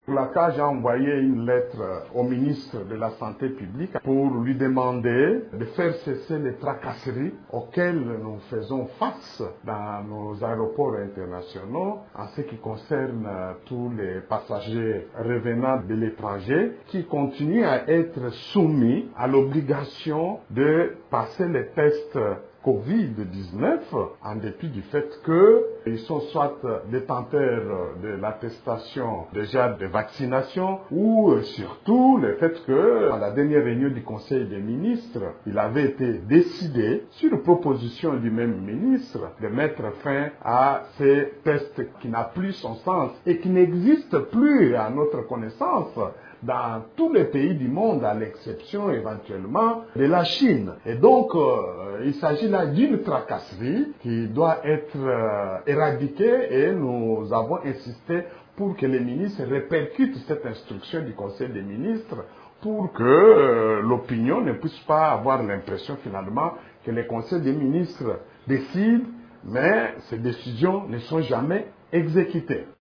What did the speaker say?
Pour la cas, j'ai envoyé une lettre au ministre de la Santé publique pour lui demander de faire cesser les tracasseries auxquelles nous faisons face dans nos aéroports internationaux en ce qui concerne tous les passagers revenant de l'étranger qui continuent à être soumis à l'obligation de passer les tests Covid-19 en dépit du fait qu'ils sont soit détenteurs de l'attestation déjà de vaccination ou surtout le fait que à la dernière réunion du Conseil des ministres, il avait été décidé sur proposition du même ministre de mettre fin à ces tests qui n'ont plus son sens et qui n'existent plus à notre connaissance dans tous les pays du monde, à l'exception éventuellement de la Chine. Et donc, il s'agit là d'une tracasserie qui doit être éradiquée et nous avons insisté pour que les ministres répercutent cette instruction du Conseil des ministres pour que l'opinion ne puisse pas avoir l'impression finalement que les conseils des ministres décident, mais ces décisions ne sont jamais exécutées.